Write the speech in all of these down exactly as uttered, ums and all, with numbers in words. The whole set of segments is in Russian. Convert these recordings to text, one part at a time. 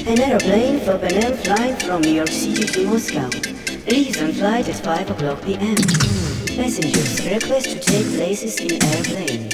An aeroplane for Penang flight from New York City to Moscow. Leaves on flight at five o'clock p m Passengers request to take places in airplane.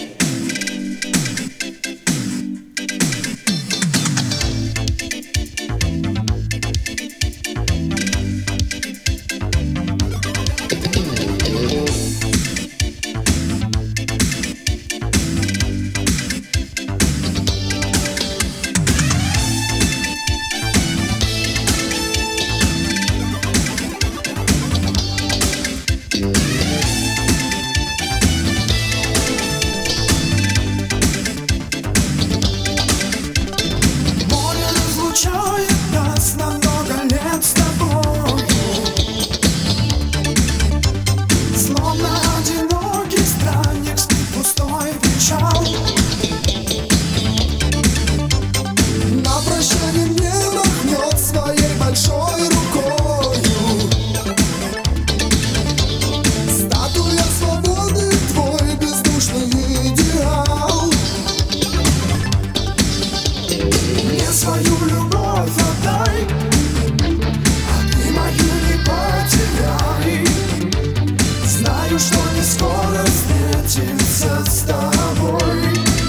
Свою любовь отдай, и мою не потеряй. Знаю, что не скоро встретимся с тобой.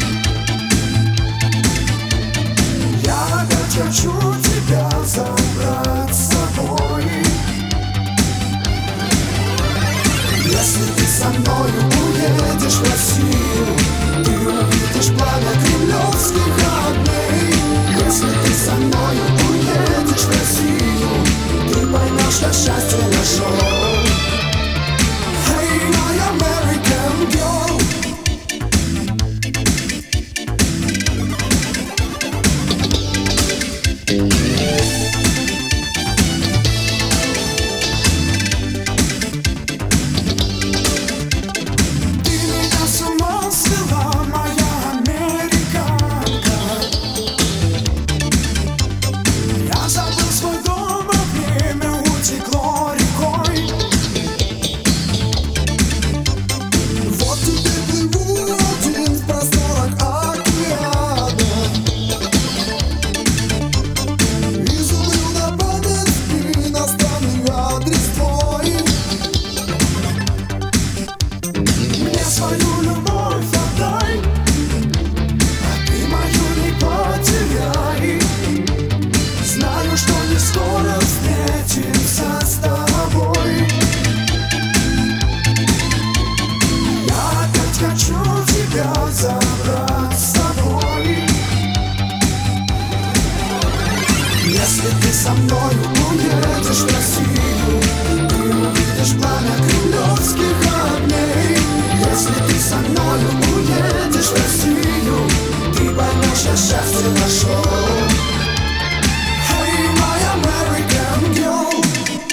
Я опять хочу тебя забрать с собой. Если ты со мною уедешь в Россию, ты увидишь пламя кремлевских огней. Если ты со мною уедешь в Россию, ты поймешь, я счастье нашел. Hey, my American girl. Ты меня с ума свела, моя американка. Я забыл свой дом, а время утекло рекой. Вот теперь плыву один в просторах океана. Изумру на память иностранный адрес твой. Мне свою любовь отдай, а ты мою не потеряй. Знаю, что не скоро встретимся с тобой. Я опять хочу тебя забрать с собой. Если ты со мною уедешь в Россию, ты увидишь пламя кремлевских огней. Если ты со мною уедешь в Россию, ты поймешь, я счастье нашел. Hey, my American girl.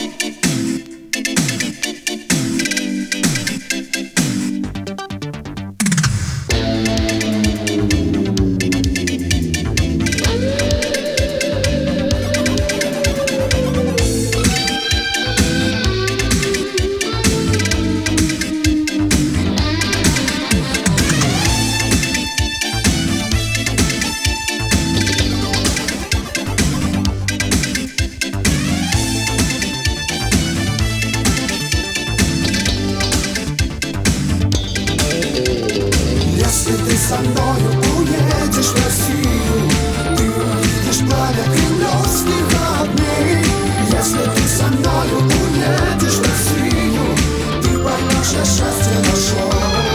Если ты со мною уедешь в Россию, ты увидишь пламя кремлевских огней. Если ты со мною уедешь в Россию, ты поймешь, я счастье нашел.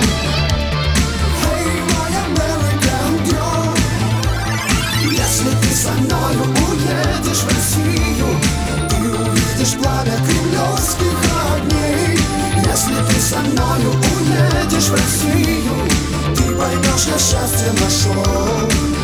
Hey, my American girl. Если ты со мною уедешь в Россию, ты увидишь пламя кремлевских огней. Если ты со мною уедешь в Россию, ты поймешь, я счастье нашел.